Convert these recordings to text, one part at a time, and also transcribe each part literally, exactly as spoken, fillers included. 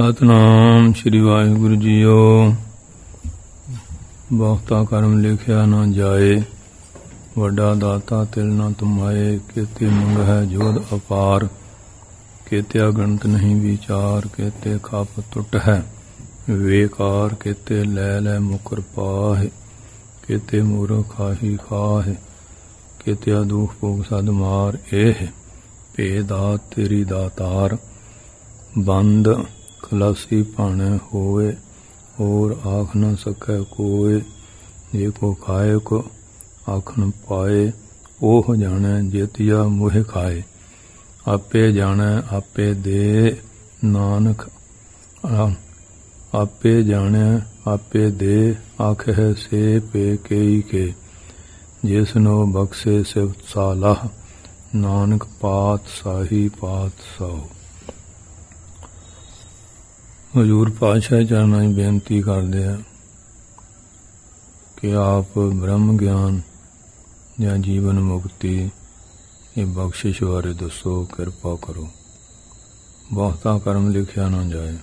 ਸਤਿਨਾਮ ਸ੍ਰੀ Waheguru JIO. ਬਹੁਤਾ ਕਰਮ ਲਿਖਿਆ ਨਾ ਜਾਏ, ਵੱਡਾ ਦਾਤਾ ਤਿਲ ਨਾ ਤੁਮਾਏ। ਕੇਤੇ ਮੰਗ ਹੈ ਜੋਧ ਅਪਾਰ, ਕੇਤੇ ਅਗਣਤ ਨਹੀਂ ਵਿਚਾਰ। ਕੇਤੇ ਖਪ ਟੁੱਟ ਹੈ ਵੇਕਾਰ, ਕੇਤੇ ਲੈ ਲੈ ਮੁਕਰ ਪਾਹੇ। ਕੇਤੇ ਮੂਰਖ ਖਾਹੀ ਖਾਹੇ, ਕੇਤੇ ਦੁਖ ਭੋਗ ਸਦ ਮਾਰ। ਇਹ ਭੇ ਦਾਤ ਤੇਰੀ ਦਾਤਾਰ, ਬੰਦ ਖਲਾਸੀ ਭਾਣੇ ਹੋਏ। ਹੋਰ ਆਖ ਨਾ ਸਕੈ ਕੋਏ, ਜੇ ਕੋ ਖਾਏ ਕੋ ਆਖ ਨ ਪਾਏ। ਉਹ ਜਾਣੈ ਜੇਤੀਆ ਮੋਹਿ ਖਾਏ, ਆਪੇ ਜਾਣੈ ਆਪੇ ਦੇ। ਨਾਨਕ ਆਪੇ ਜਾਣੈ ਆਪੇ ਦੇ, ਆਖਹਿ ਸੇ ਪੇ ਕਈ ਕੇ। ਜਿਸਨੋ ਬਖਸ਼ੇ ਸਿਫਤ ਸਾਲਾਹ, ਨਾਨਕ ਪਾਤ ਸਾਹੀ ਪਾਤ ਸਾਹੁ। ਹਜ਼ੂਰ ਪਾਤਸ਼ਾਹ ਚਰਨਾਂ 'ਚ ਬੇਨਤੀ ਕਰਦੇ ਆ ਕਿ ਆਪ ਬ੍ਰਹਮ ਗਿਆਨ ਜਾਂ ਜੀਵਨ ਮੁਕਤੀ ਇਹ ਬਖਸ਼ਿਸ਼ ਬਾਰੇ ਦੱਸੋ, ਕਿਰਪਾ ਕਰੋ। ਬਹੁਤਾ ਕਰਮ ਲਿਖਿਆ ਨਾ ਜਾਏ।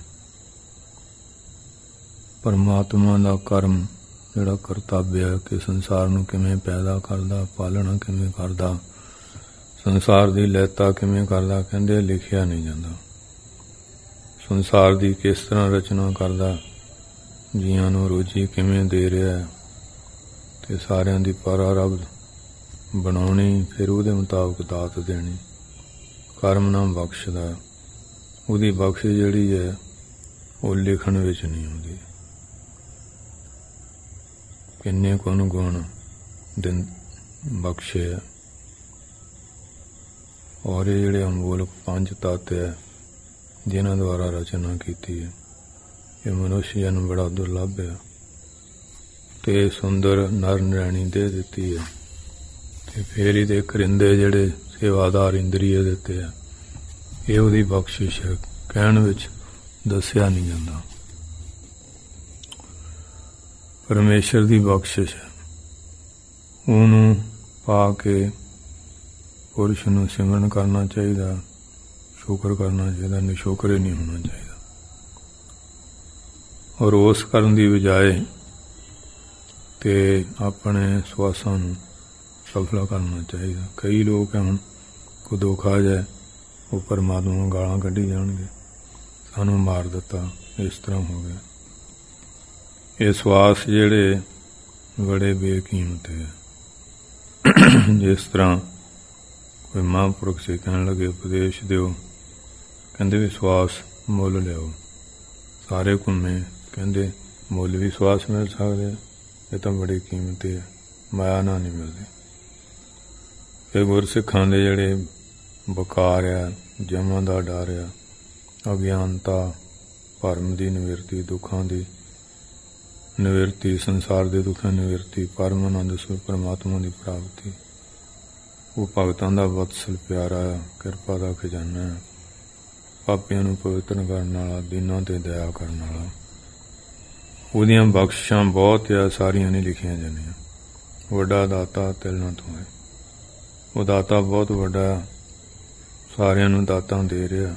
ਪਰਮਾਤਮਾ ਦਾ ਕਰਮ ਜਿਹੜਾ ਕਰਤੱਵ ਹੈ ਕਿ ਸੰਸਾਰ ਨੂੰ ਕਿਵੇਂ ਪੈਦਾ ਕਰਦਾ, ਪਾਲਣਾ ਕਿਵੇਂ ਕਰਦਾ, ਸੰਸਾਰ ਦੀ ਲੈਤਾ ਕਿਵੇਂ ਕਰਦਾ, ਕਹਿੰਦੇ ਲਿਖਿਆ ਨਹੀਂ ਜਾਂਦਾ। ਸੰਸਾਰ ਦੀ ਕਿਸ ਤਰ੍ਹਾਂ ਰਚਨਾ ਕਰਦਾ, ਜੀਆਂ ਨੂੰ ਰੋਜੀ ਕਿਵੇਂ ਦੇ ਰਿਹਾ, ਤੇ ਸਾਰਿਆਂ ਦੀ ਪਰਾਰਬਧ ਬਣਾਉਣੀ, ਫਿਰ ਉਹਦੇ ਮੁਤਾਬਕ ਦਾਤ ਦੇਣੀ। ਕਰਮ ਨਾ ਬਖਸ਼ਦਾ, ਉਹਦੀ ਬਖਸ਼ ਜਿਹੜੀ ਹੈ ਉਹ ਲਿਖਣ ਵਿੱਚ ਨਹੀਂ ਆਉਂਦੀ। ਕਿੰਨੇ ਕੁ ਗੁਣ ਦਿਨ ਬਖਸ਼ੇ ਹੈ, ਔਰ ਇਹ ਜਿਹੜੇ ਅਮੋਲਕ ਪੰਜ ਤੱਤ ਹੈ ਜਿਨ੍ਹਾਂ ਦੁਆਰਾ ਰਚਨਾ ਕੀਤੀ ਹੈ, ਇਹ ਮਨੁੱਖ ਨੂੰ ਬੜਾ ਦੁਰਲੱਭ ਹੈ। ਤੇ ਸੁੰਦਰ ਨਰ ਨਰੈਣੀ ਦੇ ਦਿੱਤੀ ਹੈ, ਤੇ ਫੇਰ ਇਹਦੇ ਕਰਿੰਦੇ ਜਿਹੜੇ ਸੇਵਾਦਾਰ ਇੰਦਰੀਏ ਦਿੱਤੇ ਆ, ਇਹ ਉਹਦੀ ਬਖਸ਼ਿਸ਼ ਹੈ, ਕਹਿਣ ਵਿੱਚ ਦੱਸਿਆ ਨਹੀਂ ਜਾਂਦਾ। ਪਰਮੇਸ਼ਰ ਦੀ ਬਖਸ਼ਿਸ਼ ਹੈ, ਉਹਨੂੰ ਪਾ ਕੇ ਪੁਰਸ਼ ਨੂੰ ਸਿਮਰਨ ਕਰਨਾ ਚਾਹੀਦਾ, ਸ਼ੁਕਰ ਕਰਨਾ ਚਾਹੀਦਾ, ਨਿਸ਼ੁਕਰ ਨਹੀਂ ਹੋਣਾ ਚਾਹੀਦਾ। ਔਰ ਉਸ ਕਰਨ ਦੀ ਬਜਾਏ ਤੇ ਆਪਣੇ ਸਵਾਸਾਂ ਨੂੰ ਸਫਲਾ ਕਰਨਾ ਚਾਹੀਦਾ। ਕਈ ਲੋਕ ਹੁਣ ਕੋ ਦੁੱਖ ਆ ਜਾਏ, ਉਹ ਪਰਮਾਤਮਾ ਨੂੰ ਗਾਲਾਂ ਕੱਢੀ ਜਾਣਗੇ, ਸਾਨੂੰ ਮਾਰ ਦਿੱਤਾ, ਇਸ ਤਰ੍ਹਾਂ ਹੋ ਗਿਆ। ਇਹ ਸਵਾਸ ਜਿਹੜੇ ਬੜੇ ਬੇਕੀਮਤ ਹੈ। ਜਿਸ ਤਰ੍ਹਾਂ ਕੋਈ ਮਹਾਂਪੁਰਖ ਸੀ ਕਹਿਣ ਲੱਗੇ ਉਪਦੇਸ਼ ਦਿਓ, ਕਹਿੰਦੇ ਵੀ ਸਵਾਸ ਮੁੱਲ ਲਿਆਓ। ਸਾਰੇ ਘੁੰਮੇ, ਕਹਿੰਦੇ ਮੁੱਲ ਵੀ ਸਵਾਸ ਮਿਲ ਸਕਦੇ, ਇਹ ਤਾਂ ਬੜੀ ਕੀਮਤੀ ਹੈ, ਮਾਇਆ ਨਾਲ ਨਹੀਂ ਮਿਲਦੀ। ਇਹ ਗੁਰਸਿੱਖਾਂ ਦੇ ਜਿਹੜੇ ਬਕਾਰ ਆ, ਜਮਾਂ ਦਾ ਡਰ ਆ, ਅਗਿਆਨਤਾ, ਭਰਮ ਦੀ ਨਿਵਰਤੀ, ਦੁੱਖਾਂ ਦੀ ਨਿਵਰਤੀ, ਸੰਸਾਰ ਦੇ ਦੁੱਖਾਂ ਨਿਵਰਤੀ, ਪਰਮ ਆਨੰਦ ਸਰੂਪ ਪਰਮਾਤਮਾ ਦੀ ਪ੍ਰਾਪਤੀ, ਉਹ ਭਗਤਾਂ ਦਾ ਵਤਸਲ ਪਿਆਰਾ, ਕਿਰਪਾ ਦਾ ਖਜ਼ਾਨਾ, ਪਾਪੀਆਂ ਨੂੰ ਪਵਿੱਤਰ ਕਰਨ ਵਾਲਾ, ਦੀਨਾਂ ਤੇ ਦਇਆ ਕਰਨ ਵਾਲਾ। ਉਹਦੀਆਂ ਬਖਸ਼ਿਸ਼ਾਂ ਬਹੁਤ ਆ, ਸਾਰੀਆਂ ਨਹੀਂ ਲਿਖੀਆਂ ਜਾਂਦੀਆਂ। ਵੱਡਾ ਦਾਤਾ ਤਿਲ ਨਾ ਤੁਮਾਏ, ਉਹ ਦਾਤਾ ਬਹੁਤ ਵੱਡਾ, ਸਾਰਿਆਂ ਨੂੰ ਦਾਤਾਂ ਦੇ ਰਿਹਾ।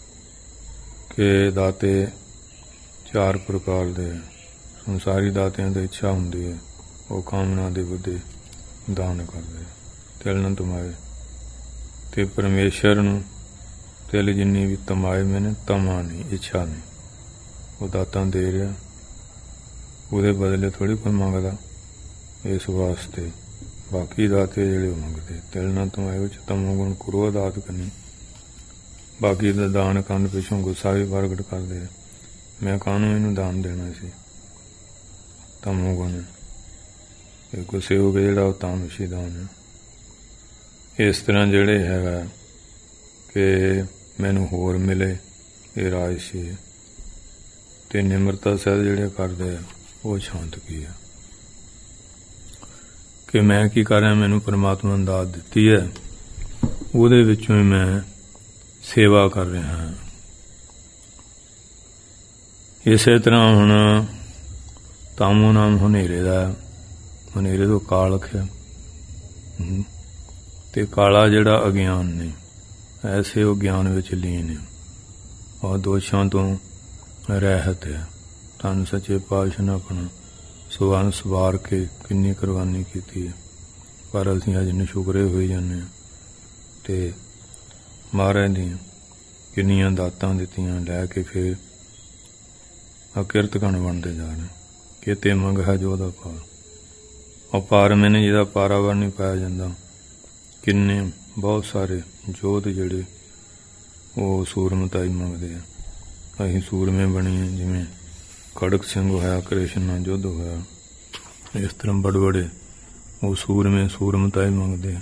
ਕਿ ਦਾਤੇ ਚਾਰ ਪ੍ਰਕਾਰ ਦੇ, ਸੰਸਾਰੀ ਦਾਤਿਆਂ ਦੀ ਇੱਛਾ ਹੁੰਦੀ ਹੈ, ਉਹ ਕਾਮਨਾ ਦੇ ਬੁੱਧੇ ਦਾਨ ਕਰਦੇ, ਤਿਲ ਨਾ ਤੁਮਾਏ। ਤੇ ਪਰਮੇਸ਼ਰ ਨੂੰ ਤਿਲ ਜਿੰਨੀ ਵੀ ਤਮਾਏ ਮੈਨੇ, ਤਮਾ ਨਹੀਂ, ਇੱਛਾ ਨਹੀਂ, ਉਹ ਦਾਤਾਂ ਦੇ ਰਿਹਾ। ਉਹਦੇ ਬਦਲੇ ਥੋੜ੍ਹੀ ਕੋਈ ਮੰਗਦਾ, ਇਸ ਵਾਸਤੇ ਬਾਕੀ ਦਾਤੇ ਜਿਹੜੇ ਉਹ ਮੰਗਦੇ। ਤਿਲ ਨਾ ਤੁਮਾਏ ਵਿੱਚ ਤਮੋ ਗੁਣ ਕਰੋ ਦਾਤ ਕਰਨੀ, ਬਾਕੀ ਦਾ ਦਾਨ ਕਰਨ ਪਿੱਛੋਂ ਗੁੱਸਾ ਵੀ ਪ੍ਰਗਟ ਕਰਦੇ, ਮੈਂ ਕਾਹਨੂੰ ਇਹਨੂੰ ਦਾਨ ਦੇਣਾ ਸੀ। ਤਮੋ ਗੁਣ ਇਹ ਗੁੱਸੇ ਹੋ ਕੇ ਜਿਹੜਾ ਉਹ ਤਾਮਸੀ ਦਾਨ ਹੈ। ਇਸ ਤਰ੍ਹਾਂ ਜਿਹੜੇ ਹੈਗਾ ਕਿ ਮੈਨੂੰ ਹੋਰ ਮਿਲੇ, ਇਹ ਰਾਜਸੀ ਹੈ। ਤੇ ਨਿਮਰਤਾ ਸਹਿਤ ਜਿਹੜੇ ਕਰਦੇ ਆ, ਉਹ ਸ਼ਾਂਤ ਕੀ ਹੈ ਕਿ ਮੈਂ ਕੀ ਕਰ ਰਿਹਾ, ਮੈਨੂੰ ਪਰਮਾਤਮਾ ਨੇ ਦਾਤ ਦਿੱਤੀ ਹੈ, ਉਹਦੇ ਵਿੱਚੋਂ ਹੀ ਮੈਂ ਸੇਵਾ ਕਰ ਰਿਹਾ ਹਾਂ। ਇਸੇ ਤਰ੍ਹਾਂ ਹੁਣ ਤਾਮੋ ਨਾਮ ਹਨੇਰੇ ਦਾ, ਹਨੇਰੇ ਤੋਂ ਕਾਲ ਆਖਿਆ, ਤੇ ਕਾਲਾ ਜਿਹੜਾ ਅਗਿਆਨ ਨੇ, ਐਸੇ ਉਹ ਗਿਆਨ ਵਿੱਚ ਲੀਨ ਹੈ, ਔਰ ਦੋਸ਼ਾਂ ਤੋਂ ਰਹਿਤ ਹੈ। ਧੰਨ ਸੱਚੇ ਪਾਤਸ਼ਾਹ ਨੇ ਆਪਣਾ ਸਵਰਨ ਸਵਾਰ ਕੇ ਕਿੰਨੀ ਕੁਰਬਾਨੀ ਕੀਤੀ ਹੈ, ਪਰ ਅਸੀਂ ਅੱਜ ਨਸ਼ੁਕਰੇ ਹੋਈ ਜਾਂਦੇ ਹਾਂ ਅਤੇ ਮਹਾਰਾਜ ਦੀਆਂ ਕਿੰਨੀਆਂ ਦਾਤਾਂ ਦਿੱਤੀਆਂ ਲੈ ਕੇ ਫਿਰ ਅਕਿਰਤਗਣ ਬਣਦੇ ਜਾ ਰਹੇ। ਕਿਤੇ ਮੰਗ ਹੈ ਜੋ ਉਹਦਾ ਪਾਰ, ਉਹ ਪਾਰ ਮੈਨੇ ਜਿਹਦਾ ਪਾਰਾਵਾਰ ਨਹੀਂ ਪਾਇਆ ਜਾਂਦਾ। ਕਿੰਨੇ ਬਹੁਤ ਸਾਰੇ ਯੋਧ ਜਿਹੜੇ ਉਹ ਸੂਰਮਤਾਈ ਮੰਗਦੇ ਆ। ਅਸੀਂ ਸੂਰਮੇ ਬਣੀਏ, ਜਿਵੇਂ ਖੜਕ ਸਿੰਘ ਹੋਇਆ, ਕ੍ਰਿਸ਼ਨ ਨਾਲ ਯੁੱਧ ਹੋਇਆ, ਇਸ ਤਰ੍ਹਾਂ ਬੜੇ ਬੜੇ ਉਹ ਸੂਰਮੇ ਸੂਰਮਤਾਈ ਮੰਗਦੇ ਆ।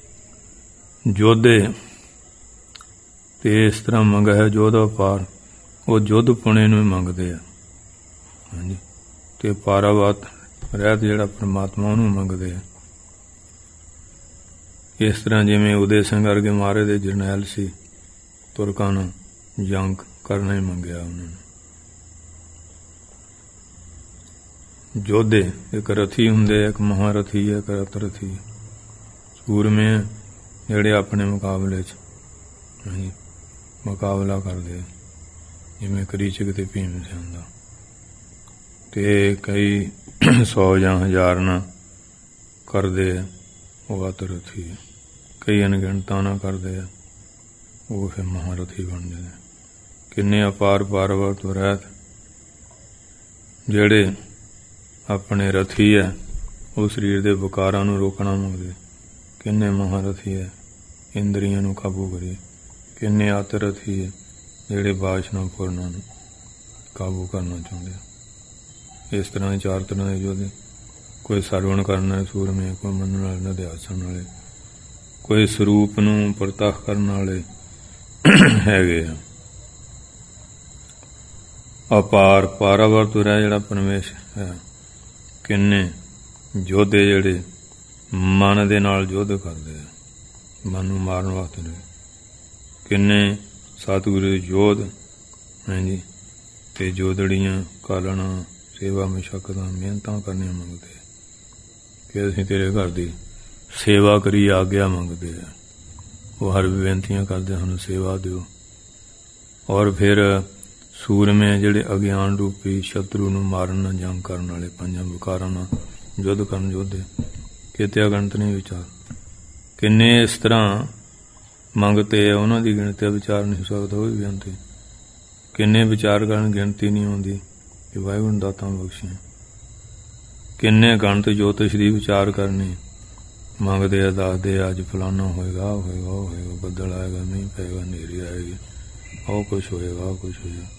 ਯੋਧੇ ਤੇ ਇਸ ਤਰ੍ਹਾਂ ਮੰਗ ਹੈ ਯੋਧਾ ਪਾਰ, ਉਹ ਯੁੱਧ ਪੁਣੇ ਨੂੰ ਹੀ ਮੰਗਦੇ ਆ। ਹਾਂਜੀ, ਤੇ ਪਾਰਾਵਾਤ ਰਹਿਤ ਜਿਹੜਾ ਪਰਮਾਤਮਾ ਉਹਨੂੰ ਮੰਗਦੇ ਆ। ਇਸ ਤਰ੍ਹਾਂ ਜਿਵੇਂ ਉਦੇ ਸਿੰਘ ਵਰਗੇ ਮਹਾਰਾਜ ਦੇ ਜਰਨੈਲ ਸੀ, ਤੁਰਕਾਂ ਨੂੰ ਜੰਗ ਕਰਨਾ ਹੀ ਮੰਗਿਆ ਉਹਨਾਂ ਨੇ। ਯੋਧੇ ਇੱਕ ਰਥੀ ਹੁੰਦੇ, ਇੱਕ ਮਹਾਰਥੀ ਹੈ, ਇੱਕ ਰਥਰਥੀ। ਸੂਰਮੇ ਜਿਹੜੇ ਆਪਣੇ ਮੁਕਾਬਲੇ 'ਚ ਹਾਂਜੀ ਮੁਕਾਬਲਾ ਕਰਦੇ, ਜਿਵੇਂ ਕਰੀਚਕ ਤੇ ਭੀਮ ਸਿੰਘ ਦਾ, ਤੇ ਕਈ ਸੌ ਜਾਂ ਹਜ਼ਾਰ ਨਾਲ ਕਰਦੇ ਆ, ਉਹ ਅਤਰਥੀ। ਕਈ ਅਣਗਿਣਤਾਂ ਨਾਲ ਕਰਦੇ ਆ, ਉਹ ਫਿਰ ਮਹਾਰਥੀ ਬਣ ਜਾਂਦੇ। ਕਿੰਨੇ ਅਪਾਰ ਪਾਰਵਰ ਤੋਂ ਰਹਿਤ ਜਿਹੜੇ ਆਪਣੇ ਰਥੀ ਹੈ, ਉਹ ਸਰੀਰ ਦੇ ਵਿਕਾਰਾਂ ਨੂੰ ਰੋਕਣਾ ਮੰਗਦੇ। ਕਿੰਨੇ ਮਹਾਰਥੀ ਹੈ, ਇੰਦਰੀਆਂ ਨੂੰ ਕਾਬੂ ਕਰੀਏ। ਕਿੰਨੇ ਅਤਰਥੀ ਹੈ, ਜਿਹੜੇ ਬਾਸ਼ਨਾ ਪੁਰਨਾਂ ਨੂੰ ਕਾਬੂ ਕਰਨਾ ਚਾਹੁੰਦੇ ਆ। ਇਸ ਤਰ੍ਹਾਂ ਦੇ ਚਾਰ ਤਰ੍ਹਾਂ ਦੇ ਯੋਧੇ, ਕੋਈ ਸਰਵਣ ਕਰਨ ਵਾਲੇ ਸੂਰਮੇ, ਕੋਈ ਮੰਨਣ ਵਾਲੇ ਨਿਧਿਆਸਣ ਵਾਲੇ, ਕੋਈ ਸਰੂਪ ਨੂੰ ਪ੍ਰਤੱਖ ਕਰਨ ਵਾਲੇ ਹੈਗੇ ਆ। ਅਪਾਰ ਪਾਰਾਵਰ ਤੋਂ ਰਹਿ ਜਿਹੜਾ ਪਰਮੇਸ਼ ਹੈ। ਕਿੰਨੇ ਯੋਧੇ ਜਿਹੜੇ ਮਨ ਦੇ ਨਾਲ ਯੁੱਧ ਕਰਦੇ ਆ, ਮਨ ਨੂੰ ਮਾਰਨ ਵਾਸਤੇ ਨੇ। ਕਿੰਨੇ ਸਤਿਗੁਰੂ ਯੋਧ ਹਾਂਜੀ ਤੇ ਜੋਦੜੀਆਂ ਕਾਲਣਾ ਸੇਵਾ ਮਸ਼ੱਕਤਾਂ ਮਿਹਨਤਾਂ ਕਰਨੀਆਂ ਮੰਗਦੇ ਕਿ ਅਸੀਂ ਤੇਰੇ ਘਰ ਦੀ ਸੇਵਾ ਕਰੀ, ਆਗਿਆ ਮੰਗਦੇ ਆ। ਉਹ ਹਰ ਬੇਨਤੀਆਂ ਕਰਦੇ ਹਨ, ਸੇਵਾ ਦਿਓ। ਔਰ ਫਿਰ ਸੂਰਮੇ ਜਿਹੜੇ ਅਗਿਆਨ ਰੂਪੀ ਸ਼ਤਰੂ ਨੂੰ ਮਾਰਨ ਜੰਗ ਕਰਨ ਵਾਲੇ, ਪੰਜਾਂ ਵਿਕਾਰਾਂ ਨਾਲ ਯੁੱਧ ਕਰਨ ਯੋਧੇ, ਕਿਤੇ ਅਗਣਤ ਨਹੀਂ ਵਿਚਾਰ। ਕਿੰਨੇ ਇਸ ਤਰ੍ਹਾਂ ਮੰਗਤੇ ਆ, ਉਹਨਾਂ ਦੀ ਗਿਣਤੀ ਵਿਚਾਰ ਨਹੀਂ ਸਕਦਾ, ਉਹ ਵੀ ਬੇਨਤੀ। ਕਿੰਨੇ ਵਿਚਾਰ ਕਰਨ ਗਿਣਤੀ ਨਹੀਂ ਆਉਂਦੀ ਕਿ ਵਾਹਿਗੁਰੂ ਨੇ ਦਾਤਾਂ ਬਖਸ਼ੀਆਂ। ਕਿੰਨੇ ਗਣਤ ਜੋਤਿਸ਼ ਦੀ ਵਿਚਾਰ ਕਰਨੀ ਮੰਗਦੇ ਆ, ਦੱਸਦੇ ਆ ਅੱਜ ਫਲਾਨਾ ਹੋਏਗਾ, ਹੋਏਗਾ, ਉਹ ਹੋਏਗਾ, ਬੱਦਲ ਆਏਗਾ, ਮੀਂਹ ਪਏਗਾ, ਹਨੇਰੀ ਆਏਗੀ, ਉਹ ਕੁਛ ਹੋਏਗਾ, ਉਹ ਕੁਛ ਹੋਏਗਾ।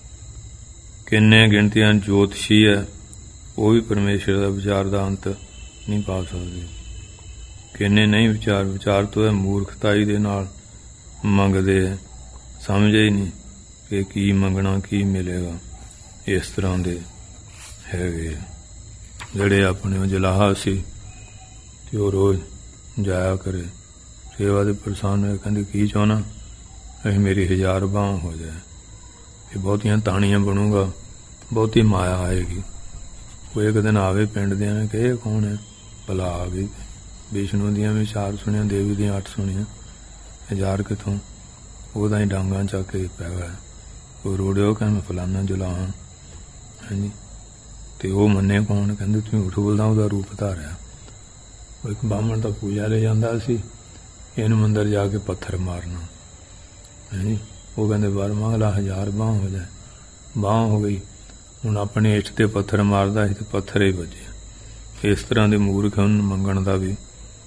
ਕਿੰਨੇ ਗਿਣਤੀਆਂ ਜੋਤਸ਼ੀ ਹੈ, ਉਹ ਵੀ ਪਰਮੇਸ਼ਰ ਦਾ ਵਿਚਾਰ ਦਾ ਅੰਤ ਨਹੀਂ ਪਾ ਸਕਦੇ। ਕਿੰਨੇ ਨਹੀਂ ਵਿਚਾਰ ਵਿਚਾਰ ਤੋਂ ਇਹ ਮੂਰਖਤਾਈ ਦੇ ਨਾਲ ਮੰਗਦੇ ਆ, ਸਮਝੇ ਹੀ ਨਹੀਂ ਕਿ ਕੀ ਮੰਗਣਾ ਕੀ ਮਿਲੇਗਾ। ਇਸ ਤਰ੍ਹਾਂ ਦੇ ਹੈਗੇ ਜਿਹੜੇ ਆਪਣੇ ਉਹ ਜਲਾਹਾ ਸੀ ਤੇ ਉਹ ਰੋਜ਼ ਜਾਇਆ ਕਰੇ ਸੇਵਾ ਦੇ ਪ੍ਰਸੰਨ ਹੋਏ। ਕਹਿੰਦੇ ਕੀ ਚਾਹੁੰਦਾ, ਅਸੀਂ ਮੇਰੀ ਹਜ਼ਾਰ ਬਾਂਹ ਹੋ ਜਾਏ, ਇਹ ਬਹੁਤੀਆਂ ਤਾਣੀਆਂ ਬਣੂਗਾ, ਬਹੁਤੀ ਮਾਇਆ ਆਏਗੀ। ਉਹ ਇੱਕ ਦਿਨ ਆਵੇ ਪਿੰਡ ਦੇ ਐਵੇਂ ਕਿ ਇਹ ਕੌਣ ਹੈ, ਭਲਾ ਆ ਗਈ। ਵਿਸ਼ਨੂੰ ਦੀਆਂ ਵੀ ਚਾਰ ਸੁਣੀਆਂ, ਦੇਵੀ ਦੀਆਂ ਅੱਠ ਸੁਣੀਆਂ, ਹਜ਼ਾਰ ਕਿੱਥੋਂ। ਉਹਦਾ ਹੀ ਡਾਂਗਾਂ ਚੱਕ ਕੇ ਪੈ ਗਿਆ। ਉਹ ਰੋੜਿਓ ਕਹਿੰਦਾ ਫਲਾਨਾ ਜੁਲਾਹਾਂ ਹਾਂਜੀ, ਤੇ ਉਹ ਮੰਨੇ ਕੌਣ, ਕਹਿੰਦੇ ਤੂੰ ਝੂਠ ਬੋਲਦਾ, ਉਹਦਾ ਰੂਪ ਧਾਰਿਆ। ਉਹ ਇੱਕ ਬਾਹਮਣ ਦਾ ਪੂਜਾ ਲੈ ਜਾਂਦਾ ਸੀ, ਇਹਨੂੰ ਮੰਦਰ ਜਾ ਕੇ ਪੱਥਰ ਮਾਰਨਾ ਹਾਂਜੀ। ਉਹ ਕਹਿੰਦੇ ਬਾਰ ਮੰਗਲਾ ਹਜ਼ਾਰ ਬਾਂਹ ਹੋ ਜਾਏ, ਬਾਂਹ ਹੋ ਗਈ। ਹੁਣ ਆਪਣੇ ਇੱਟ ਤੇ ਪੱਥਰ ਮਾਰਦਾ ਸੀ ਤੇ ਪੱਥਰ ਹੀ ਵੱਜੇ। ਇਸ ਤਰ੍ਹਾਂ ਦੇ ਮੂਰਖ ਉਹਨੂੰ ਮੰਗਣ ਦਾ ਵੀ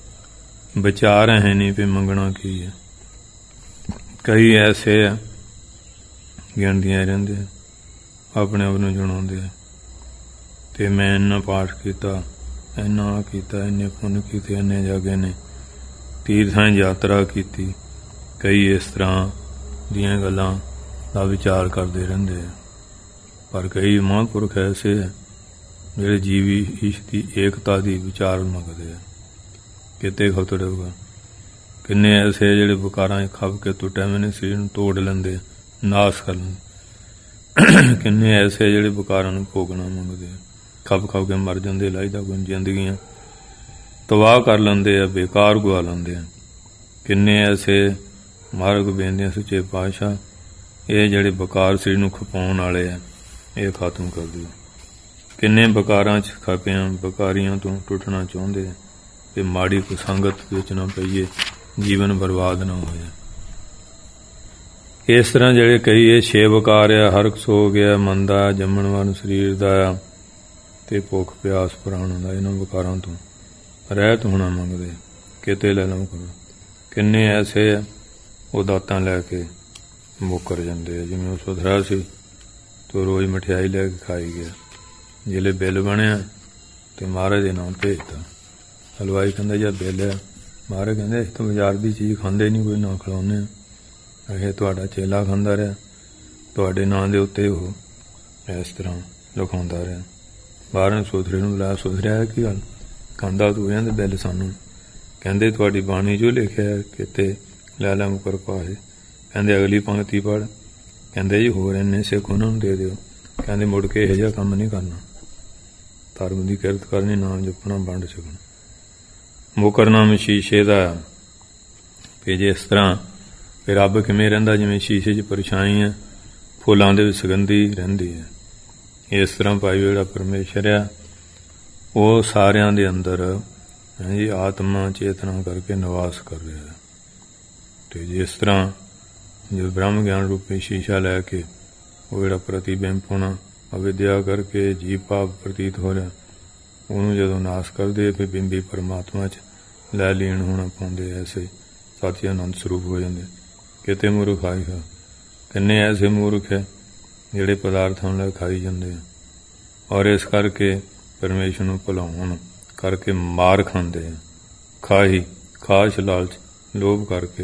ਵਿਚਾਰ ਹੈ ਨਹੀਂ ਵੀ ਮੰਗਣਾ ਕੀ ਹੈ। ਕਈ ਐਸੇ ਆ ਗਿਣਦੀਆਂ ਰਹਿੰਦੇ ਆ, ਆਪਣੇ ਆਪ ਨੂੰ ਜਣਾਉਂਦੇ ਆ ਤੇ ਮੈਂ ਇੰਨਾ ਪਾਠ ਕੀਤਾ, ਇੰਨਾ ਕੀਤਾ, ਇੰਨੇ ਪੁੰਨ ਕੀਤੇ, ਇੰਨੇ ਜਾਗੇ ਨੇ, ਤੀਰਥਾਂ ਯਾਤਰਾ ਕੀਤੀ। ਕਈ ਇਸ ਤਰ੍ਹਾਂ ਦੀਆਂ ਗੱਲਾਂ ਦਾ ਵਿਚਾਰ ਕਰਦੇ ਰਹਿੰਦੇ ਆ। ਪਰ ਕਈ ਮਹਾਂਪੁਰਖ ਐਸੇ ਆ ਜਿਹੜੇ ਜੀਵੀ ਈਸ਼ ਦੀ ਏਕਤਾ ਦੀ ਵਿਚਾਰ ਮੰਗਦੇ ਆ। ਕਿਤੇ ਖਤੜੇਗਾ ਕਿੰਨੇ ਐਸੇ ਜਿਹੜੇ ਵਿਕਾਰਾਂ ਖੱਪ ਕੇ ਟੁੱਟੇ ਹੋਏ ਨੇ ਸਰੀਰ ਨੂੰ ਤੋੜ ਲੈਂਦੇ, ਨਾਸ਼ ਕਰ ਲੈਂਦੇ। ਕਿੰਨੇ ਐਸੇ ਜਿਹੜੇ ਵਿਕਾਰਾਂ ਨੂੰ ਭੋਗਣਾ ਮੰਗਦੇ ਆ, ਖੱਪ ਖੱਪ ਕੇ ਮਰ ਜਾਂਦੇ। ਲਾਈਦਾ ਕੋਈ ਜ਼ਿੰਦਗੀਆਂ ਤਬਾਹ ਕਰ ਲੈਂਦੇ ਆ, ਬੇਕਾਰ ਗਵਾ ਲੈਂਦੇ ਆ। ਕਿੰਨੇ ਐਸੇ ਮਾਰਗ ਬੇਨਦੇ ਸੱਚੇ ਪਾਤਸ਼ਾਹ ਇਹ ਜਿਹੜੇ ਬਕਾਰ ਸਰੀਰ ਨੂੰ ਖਪਾਉਣ ਵਾਲੇ ਆ, ਇਹ ਖਤਮ ਕਰ ਦਿਓ। ਕਿੰਨੇ ਬਕਾਰਾਂ 'ਚ ਖਪਿਆਂ ਬਕਾਰੀਆਂ ਤੋਂ ਟੁੱਟਣਾ ਚਾਹੁੰਦੇ ਆ ਕਿ ਮਾੜੀ ਕੋ ਸੰਗਤ ਵਿੱਚ ਨਾ ਪਈਏ, ਜੀਵਨ ਬਰਬਾਦ ਨਾ ਹੋਏ। ਇਸ ਤਰ੍ਹਾਂ ਜਿਹੜੇ ਕਈ ਇਹ ਛੇ ਬਕਾਰ ਆ, ਹਰਕਸ ਹੋ ਗਿਆ, ਮੰਦਾ ਜੰਮਣ ਵਾਲੇ ਸਰੀਰ ਦਾ ਆ, ਤੇ ਭੁੱਖ ਪਿਆਸ ਭਰਾਉਣ ਦਾ, ਇਹਨਾਂ ਬਕਾਰਾਂ ਤੋਂ ਰਹਿਤ ਹੋਣਾ ਮੰਗਦੇ, ਕਿਤੇ ਲੈ ਲਓ ਕਰੋ। ਕਿੰਨੇ ਐਸੇ ਆ ਉਹ ਦਾਤਾਂ ਲੈ ਕੇ ਮੁੱਕਰ ਜਾਂਦੇ ਆ। ਜਿਵੇਂ ਉਹ ਸੁਧਰਾ ਸੀ ਤੋ ਰੋਜ਼ ਮਠਿਆਈ ਲੈ ਕੇ ਖਾਈ ਗਿਆ, ਜਿਹੜੇ ਬਿੱਲ ਬਣਿਆ ਤੇ ਮਹਾਰਾਜ ਦੇ ਨਾਮ ਭੇਜਤਾ। ਹਲਵਾਈ ਕਹਿੰਦਾ ਜਾਂ ਬਿੱਲ ਆ, ਮਹਾਰਾਜ ਕਹਿੰਦੇ ਅਸੀਂ ਤਾਂ ਬਾਜ਼ਾਰ ਦੀ ਚੀਜ਼ ਖਾਂਦੇ ਨਹੀਂ, ਕੋਈ ਨਾ ਖਿਲਾਉਂਦੇ ਆ। ਇਹ ਤੁਹਾਡਾ ਚੇਲਾ ਖਾਂਦਾ ਰਿਹਾ, ਤੁਹਾਡੇ ਨਾਂ ਦੇ ਉੱਤੇ ਉਹ ਇਸ ਤਰ੍ਹਾਂ ਲਿਖਾਉਂਦਾ ਰਿਹਾ। ਬਾਹਰ ਸੁਥਰੇ ਨੂੰ ਬੁਲਾਇਆ, ਸੁਧਰਿਆ ਕੀ ਗੱਲ ਖਾਂਦਾ ਤੂੰ? ਕਹਿੰਦੇ ਬਿੱਲ ਸਾਨੂੰ ਕਹਿੰਦੇ ਤੁਹਾਡੀ ਬਾਣੀ 'ਚੋਂ ਲਿਖਿਆ ਕਿਤੇ ਲੈ ਲੈ ਮੁਕਰ ਪਾਏ। ਕਹਿੰਦੇ ਅਗਲੀ ਪੰਕਤੀ ਪੜ੍ਹ। ਕਹਿੰਦੇ ਜੀ ਹੋਰ ਇੰਨੇ ਸਿੱਖ ਉਹਨਾਂ ਨੂੰ ਦੇ ਦਿਓ। ਕਹਿੰਦੇ ਮੁੜ ਕੇ ਇਹੋ ਜਿਹਾ ਕੰਮ ਨਹੀਂ ਕਰਨਾ, ਧਰਮ ਦੀ ਕਿਰਤ ਕਰਨੀ, ਨਾਮ ਜਪਣਾ, ਵੰਡ ਛਕਣਾ। ਮੁਕਰਨਾਮ ਸ਼ੀਸ਼ੇ ਦਾ ਵੀ ਜਿਸ ਤਰ੍ਹਾਂ ਵੀ ਰੱਬ ਕਿਵੇਂ ਰਹਿੰਦਾ, ਜਿਵੇਂ ਸ਼ੀਸ਼ੇ 'ਚ ਪਰਛਾਈ ਹੈ, ਫੁੱਲਾਂ ਦੇ ਵਿੱਚ ਸੁਗੰਧੀ ਰਹਿੰਦੀ ਹੈ, ਇਸ ਤਰ੍ਹਾਂ ਭਾਈ ਜਿਹੜਾ ਪਰਮੇਸ਼ਰ ਆ ਉਹ ਸਾਰਿਆਂ ਦੇ ਅੰਦਰ ਜੀ ਆਤਮਾ ਚੇਤਨਾ ਕਰਕੇ ਨਿਵਾਸ ਕਰ ਰਿਹਾ ਹੈ। ਅਤੇ ਜਿਸ ਤਰ੍ਹਾਂ ਜੋ ਬ੍ਰਹਮ ਗਿਆਨ ਰੂਪੀ ਸ਼ੀਸ਼ਾ ਲੈ ਕੇ ਉਹ ਜਿਹੜਾ ਪ੍ਰਤੀਬਿੰਬ ਹੋਣਾ ਅਵਿਦਿਆ ਕਰਕੇ ਜੀਵ ਭਾਵ ਪ੍ਰਤੀਤ ਹੋ ਰਿਹਾ, ਉਹਨੂੰ ਜਦੋਂ ਨਾਸ਼ ਕਰਦੇ ਫਿਰ ਬਿੰਬੀ ਪਰਮਾਤਮਾ 'ਚ ਲੈ ਲੀਨ ਹੋਣਾ ਪਾਉਂਦੇ, ਐਸੇ ਸਾਥੀ ਆਨੰਦ ਸਰੂਪ ਹੋ ਜਾਂਦੇ। ਕਿਤੇ ਮੂਰਖ ਆਈ ਹੈ, ਕਿੰਨੇ ਐਸੇ ਮੂਰਖ ਹੈ ਜਿਹੜੇ ਪਦਾਰਥਾਂ ਨਾਲ ਖਾਈ ਜਾਂਦੇ ਆ, ਔਰ ਇਸ ਕਰਕੇ ਪਰਮੇਸ਼ਰ ਨੂੰ ਭੁਲਾਉਣ ਕਰਕੇ ਮਾਰ ਖਾਂਦੇ ਆ। ਖਾਹੀ ਖਾਸ਼ ਲਾਲਚ ਲੋਭ ਕਰਕੇ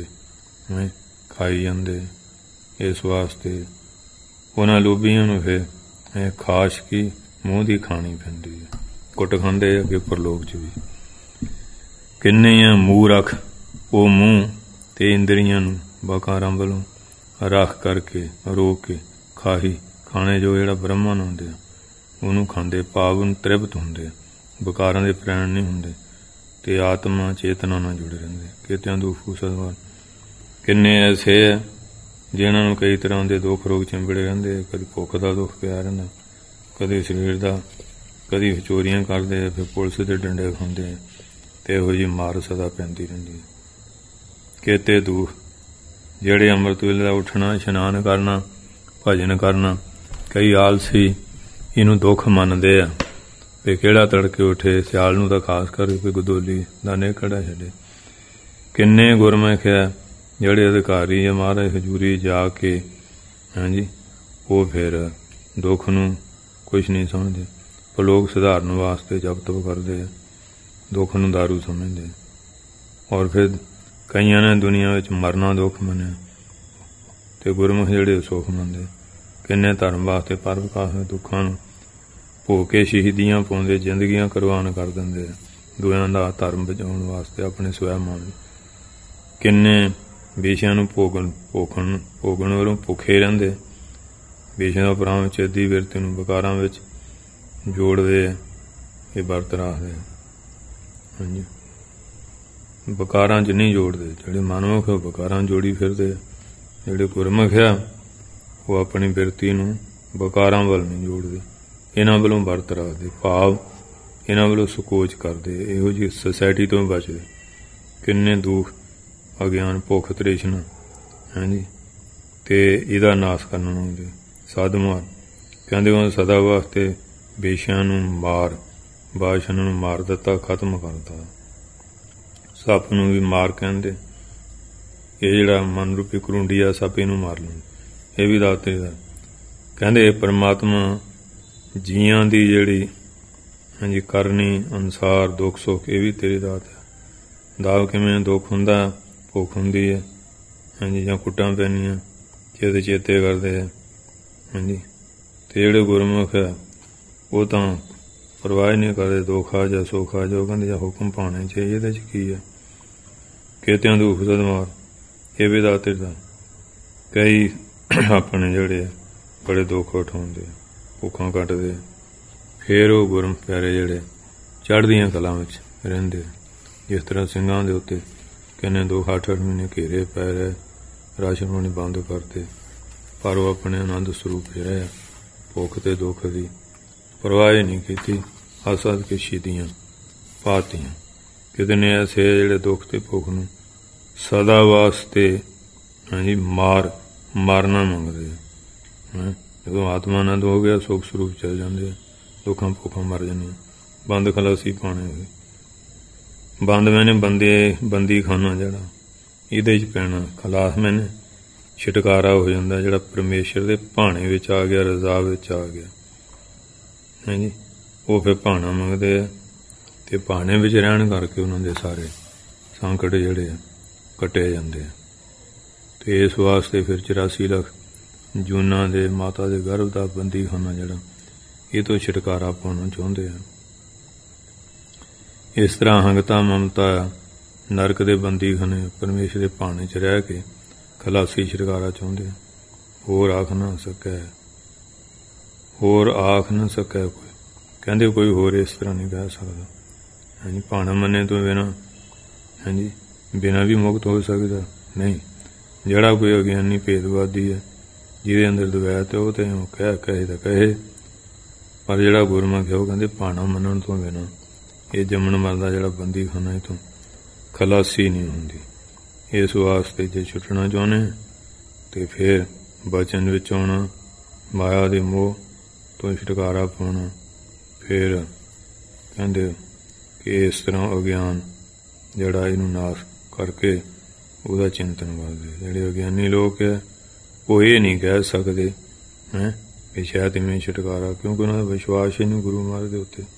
ਖਾਈ ਜਾਂਦੇ। ਇਸ ਵਾਸਤੇ ਉਹਨਾਂ ਲੋਭੀਆਂ ਨੂੰ ਫਿਰ ਇਹ ਖਾਸ਼ ਕੀ ਮੂੰਹ ਦੀ ਖਾਣੀ ਪੈਂਦੀ ਹੈ, ਕੁੱਟ ਖਾਂਦੇ ਅੱਗੇ ਪਰਲੋਕ 'ਚ ਵੀ। ਕਿੰਨੇ ਆ ਮੂਰਖ ਉਹ ਮੂੰਹ ਤੇ ਇੰਦਰੀਆਂ ਨੂੰ ਬਕਾਰਾਂ ਵੱਲੋਂ ਰੱਖ ਕਰਕੇ ਰੋਕ ਕੇ ਖਾਹੀ ਖਾਣੇ ਜੋ ਜਿਹੜਾ ਬ੍ਰਹਮਨ ਹੁੰਦੇ ਆ ਉਹਨੂੰ ਖਾਂਦੇ, ਭਾਵ ਨੂੰ ਤ੍ਰਿਪਤ ਹੁੰਦੇ, ਬਕਾਰਾਂ ਦੇ ਪ੍ਰੈਣ ਨਹੀਂ ਹੁੰਦੇ ਤੇ ਆਤਮਾ ਚੇਤਨਾ ਨਾਲ ਜੁੜੇ ਰਹਿੰਦੇ। ਕਿਤਿਆਂ ਦੁੱਖ ਸਦਵਾਰ ਕਿੰਨੇ ਐਸੇ ਹੈ ਜਿਨ੍ਹਾਂ ਨੂੰ ਕਈ ਤਰ੍ਹਾਂ ਦੇ ਦੁੱਖ ਰੋਗ ਚਿੰਬੜੇ ਰਹਿੰਦੇ, ਕਦੇ ਭੁੱਖ ਦਾ ਦੁੱਖ ਪਿਆ ਰਹਿੰਦਾ, ਕਦੇ ਸਰੀਰ ਦਾ, ਕਦੀ ਚੋਰੀਆਂ ਕਰਦੇ, ਫਿਰ ਪੁਲਿਸ ਦੇ ਡੰਡੇ ਖਾਂਦੇ ਤੇ ਇਹੋ ਜਿਹੀ ਮਾਰ ਸਦਾ ਪੈਂਦੀ ਰਹਿੰਦੀ। ਕਿਤੇ ਦੁੱਖ ਜਿਹੜੇ ਅੰਮ੍ਰਿਤ ਵੇਲੇ ਦਾ ਉੱਠਣਾ, ਇਸ਼ਨਾਨ ਕਰਨਾ, ਭਜਨ ਕਰਨਾ, ਕਈ ਆਲਸੀ ਇਹਨੂੰ ਦੁੱਖ ਮੰਨਦੇ ਆ ਵੀ ਕਿਹੜਾ ਤੜਕੇ ਉੱਠੇ, ਸਿਆਲ ਨੂੰ ਤਾਂ ਖਾਸ ਕਰ ਕੋਈ ਗਦੋਲੀ ਦਾਨੇ ਕਿਹੜਾ ਛੱਡੇ। ਕਿੰਨੇ ਗੁਰਮੁਖ ਹੈ ਜਿਹੜੇ ਅਧਿਕਾਰੀ ਆ ਮਹਾਰਾਜ ਹਜ਼ੂਰੀ ਜਾ ਕੇ, ਹਾਂਜੀ ਉਹ ਫਿਰ ਦੁੱਖ ਨੂੰ ਕੁਛ ਨਹੀਂ ਸਮਝਦੇ, ਪਰ ਲੋਕ ਸੁਧਾਰਨ ਵਾਸਤੇ ਜਪ ਤਪ ਕਰਦੇ ਆ, ਦੁੱਖ ਨੂੰ ਦਾਰੂ ਸਮਝਦੇ। ਔਰ ਫਿਰ ਕਈਆਂ ਨੇ ਦੁਨੀਆ ਵਿੱਚ ਮਰਨਾ ਦੁੱਖ ਮੰਨਿਆ ਤੇ ਗੁਰਮੁਖ ਜਿਹੜੇ ਸੁੱਖ ਮੰਨਦੇ। ਕਿੰਨੇ ਧਰਮ ਵਾਸਤੇ ਪਰ ਵਿਕਾਸ ਦੁੱਖਾਂ ਨੂੰ ਭੋ ਕੇ ਸ਼ਹੀਦੀਆਂ ਪਾਉਂਦੇ, ਜ਼ਿੰਦਗੀਆਂ ਕੁਰਬਾਨ ਕਰ ਦਿੰਦੇ ਦੂਆਂ ਦਾ ਧਰਮ ਬਚਾਉਣ ਵਾਸਤੇ ਆਪਣੇ ਸਵੈਮਾਨ। ਕਿੰਨੇ ਵਿਸ਼ਿਆਂ ਨੂੰ ਭੋਗਣ ਭੋਗਣ ਭੋਗਣ ਵੱਲੋਂ ਭੁੱਖੇ ਰਹਿੰਦੇ, ਵਿਸ਼ਿਆਂ ਦਾ ਪ੍ਰਾਮ ਚੇਦੀ ਵਿਰਤੀ ਨੂੰ ਬਕਾਰਾਂ ਵਿੱਚ ਜੋੜਦੇ, ਇਹ ਵਰਤ ਰੱਖਦੇ। ਹਾਂਜੀ ਬਕਾਰਾਂ 'ਚ ਨਹੀਂ ਜੋੜਦੇ, ਜਿਹੜੇ ਮਨਮੁਖ ਉਹ ਬਕਾਰਾਂ ਜੋੜੀ ਫਿਰਦੇ, ਜਿਹੜੇ ਗੁਰਮੁਖ ਆ ਉਹ ਆਪਣੀ ਬਿਰਤੀ ਨੂੰ ਬਕਾਰਾਂ ਵੱਲ ਨਹੀਂ ਜੋੜਦੇ, ਇਹਨਾਂ ਵੱਲੋਂ ਵਰਤ ਰੱਖਦੇ, ਭਾਵ ਇਹਨਾਂ ਵੱਲੋਂ ਸਕੋਚ ਕਰਦੇ, ਇਹੋ ਜਿਹੀ ਸੁਸਾਇਟੀ ਤੋਂ ਬਚਦੇ। ਕਿੰਨੇ ਦੁੱਖ ਅਗਿਆਨ ਭੁੱਖ ਤ੍ਰਿਸ਼ਨਾ, ਹਾਂਜੀ ਤੇ ਇਹਦਾ ਨਾਸ਼ ਕਰਨ ਨੂੰ ਸਾਧ ਮਾਰ ਕਹਿੰਦੇ ਉਹ ਸਦਾ ਵਾਸਤੇ ਬੇਸ਼ਿਆਂ ਨੂੰ ਮਾਰ, ਬਾਸ਼ਾਂ ਨੂੰ ਮਾਰ ਦਿੱਤਾ, ਖਤਮ ਕਰਤਾ। ਸੱਪ ਨੂੰ ਵੀ ਮਾਰ ਕਹਿੰਦੇ, ਇਹ ਜਿਹੜਾ ਮਨ ਰੂਪੀ ਕਰੂੰਡੀ ਆ ਸੱਪ ਇਹਨੂੰ ਮਾਰ ਲੈਂਦੇ, ਇਹ ਵੀ ਦਾਤੇ ਦਾ। ਕਹਿੰਦੇ ਪਰਮਾਤਮਾ ਜੀਆਂ ਦੀ ਜਿਹੜੀ ਹਾਂਜੀ ਕਰਨੀ ਅਨੁਸਾਰ ਦੁੱਖ ਸੁੱਖ ਇਹ ਵੀ ਤੇਰੀ ਦਾਤ ਹੈ। ਦਾਵ ਕਿਵੇਂ ਦੁੱਖ ਹੁੰਦਾ, ਭੁੱਖ ਹੁੰਦੀ ਹੈ, ਹਾਂਜੀ ਜਾਂ ਕੁੱਟਾਂ ਪੈਣੀਆਂ ਚੇਤੇ ਚੇਤੇ ਕਰਦੇ ਆ, ਹਾਂਜੀ ਤੇ ਜਿਹੜੇ ਗੁਰਮੁਖ ਹੈ ਉਹ ਤਾਂ ਪਰਵਾਹ ਨਹੀਂ ਕਰਦੇ, ਦੁੱਖ ਆ ਜਾਂ ਸੁੱਖ ਆ ਜਾ, ਉਹ ਕਹਿੰਦੇ ਜਾਂ ਹੁਕਮ ਪਾਉਣੇ ਚਾਹੀਏ, ਇਹਦੇ 'ਚ ਕੀ ਹੈ। ਕਿਤਿਆਂ ਦੁੱਖ ਸਦਮਾਰ ਇਹ ਵੀ ਦਾਤੇ ਦਾ। ਕਈ ਆਪਣੇ ਜਿਹੜੇ ਆ ਬੜੇ ਦੁੱਖ ਉਠਾਉਂਦੇ, ਭੁੱਖਾਂ ਕੱਟਦੇ, ਫਿਰ ਉਹ ਗੁਰਮੁਖ ਪਿਆਰੇ ਜਿਹੜੇ ਚੜ੍ਹਦੀਆਂ ਕਲਾਂ ਵਿੱਚ ਰਹਿੰਦੇ। ਜਿਸ ਤਰ੍ਹਾਂ ਸਿੰਘਾਂ ਦੇ ਉੱਤੇ ਕਿੰਨੇ ਦੁੱਖ ਅੱਠ ਅੱਠ ਮਹੀਨੇ ਘੇਰੇ ਪੈ ਰਹੇ, ਰਾਸ਼ਨ ਪਾਣੀ ਬੰਦ ਕਰਤੇ, ਪਰ ਉਹ ਆਪਣੇ ਆਨੰਦ ਸਰੂਪ 'ਚ ਰਿਹਾ। ਭੁੱਖ ਤੇ ਦੁੱਖ ਦੀ ਪਰਵਾਹ ਨਹੀਂ ਕੀਤੀ। ਹੱਸ ਹੱਸ ਕੇ ਸ਼ੀਦੀਆਂ ਪਾਤੀਆਂ। ਕਿਤੇ ਨੇ ਐਸੇ ਜਿਹੜੇ ਦੁੱਖ ਤੇ ਭੁੱਖ ਨੂੰ ਸਦਾ ਵਾਸਤੇ ਹਾਂਜੀ ਮਾਰ ਮਾਰਨਾ ਮੰਗਦੇ ਆ। ਜਦੋਂ ਆਤਮਾ ਆਨੰਦ ਹੋ ਗਿਆ ਸੁੱਖ ਸਰੂਪ ਚਲ ਜਾਂਦੇ ਆ। ਦੁੱਖਾਂ ਭੁੱਖਾਂ ਮਰ ਜਾਂਦੀਆਂ। ਬੰਦ ਖਲਾਸੀ ਪਾਉਣੇ ਹੋਏ। ਬੰਦ ਮੈਨੇ ਬੰਦੇ ਬੰਦੀ ਖਾਨਾ ਜਿਹੜਾ ਇਹਦੇ 'ਚ ਪੈਣਾ। ਖਲਾਸ ਮੈਨੇ ਛੁਟਕਾਰਾ ਹੋ ਜਾਂਦਾ ਜਿਹੜਾ ਪਰਮੇਸ਼ਰ ਦੇ ਭਾਣੇ ਵਿੱਚ ਆ ਗਿਆ, ਰਜ਼ਾ ਵਿੱਚ ਆ ਗਿਆ। ਹਾਂਜੀ ਉਹ ਫਿਰ ਭਾਣਾ ਮੰਗਦੇ ਆ ਅਤੇ ਭਾਣੇ ਵਿੱਚ ਰਹਿਣ ਕਰਕੇ ਉਹਨਾਂ ਦੇ ਸਾਰੇ ਸੰਕਟ ਜਿਹੜੇ ਆ ਕੱਟੇ ਜਾਂਦੇ ਆ। ਅਤੇ ਇਸ ਵਾਸਤੇ ਫਿਰ ਚੁਰਾਸੀ ਲੱਖ ਜੂਨਾਂ ਦੇ ਮਾਤਾ ਦੇ ਗਰਭ ਦਾ ਬੰਦੀ ਖਾਨਾ ਜਿਹੜਾ ਇਹ ਤੋਂ ਛੁਟਕਾਰਾ ਪਾਉਣਾ ਚਾਹੁੰਦੇ ਆ। ਇਸ ਤਰ੍ਹਾਂ ਹੰਗਤਾ ਮਮਤਾ ਨਰਕ ਦੇ ਬੰਦੀ ਖਾਨੇ ਪਰਮੇਸ਼ਰ ਦੇ ਭਾਣੇ 'ਚ ਰਹਿ ਕੇ ਖਲਾਸੀ ਛੁਟਕਾਰਾ ਚਾਹੁੰਦੇ ਆ। ਹੋਰ ਆਖ ਨਾ ਸਕੈ ਹੋਰ ਆਖ ਨਾ ਸਕੈ ਕੋਈ। ਕਹਿੰਦੇ ਕੋਈ ਹੋਰ ਇਸ ਤਰ੍ਹਾਂ ਨਹੀਂ ਕਹਿ ਸਕਦਾ। ਹਾਂਜੀ ਭਾਣਾ ਮੰਨੇ ਤੋਂ ਬਿਨਾਂ ਹਾਂਜੀ ਬਿਨਾਂ ਵੀ ਮੁਕਤ ਹੋ ਸਕਦਾ ਨਹੀਂ। ਜਿਹੜਾ ਕੋਈ ਅਗਿਆਨੀ ਭੇਦਵਾਦੀ ਹੈ ਜਿਹਦੇ ਅੰਦਰ ਦਵੈਤ ਹੈ ਉਹ ਤਾਂ ਕਹਿ ਕਹੇ ਤਾਂ ਕਹੇ, ਪਰ ਜਿਹੜਾ ਗੁਰਮੁਖ ਹੈ ਉਹ ਕਹਿੰਦੇ ਭਾਣਾ ਮੰਨਣ ਤੋਂ ਬਿਨਾਂ ਇਹ ਜੰਮਣ ਮਰਦਾ ਜਿਹੜਾ ਬੰਦੀ ਖਾਨਾ ਇਹ ਤੋਂ ਖਲਾਸੀ ਨਹੀਂ ਹੁੰਦੀ। ਇਸ ਵਾਸਤੇ ਜੇ ਛੁੱਟਣਾ ਚਾਹੁੰਦੇ ਤਾਂ ਫਿਰ ਬਚਨ ਵਿੱਚ ਆਉਣਾ, ਮਾਇਆ ਦੇ ਮੋਹ ਤੋਂ ਛੁਟਕਾਰਾ ਪਾਉਣਾ। ਫਿਰ ਕਹਿੰਦੇ ਕਿ ਇਸ ਤਰ੍ਹਾਂ ਅਗਿਆਨ ਜਿਹੜਾ ਇਹਨੂੰ ਨਾਸ਼ ਕਰਕੇ ਉਹਦਾ ਚਿੰਤਨ ਕਰਦੇ। ਜਿਹੜੇ ਅਗਿਆਨੀ ਲੋਕ ਹੈ ਉਹ ਇਹ ਨਹੀਂ ਕਹਿ ਸਕਦੇ ਹੈਂ ਕਿ ਸ਼ਾਇਦ ਇਵੇਂ ਛੁਟਕਾਰਾ, ਕਿਉਂਕਿ ਉਹਨਾਂ ਦਾ ਵਿਸ਼ਵਾਸ ਹੀ ਨਹੀਂ ਗੁਰੂ ਮਹਾਰਾਜ ਦੇ ਉੱਤੇ।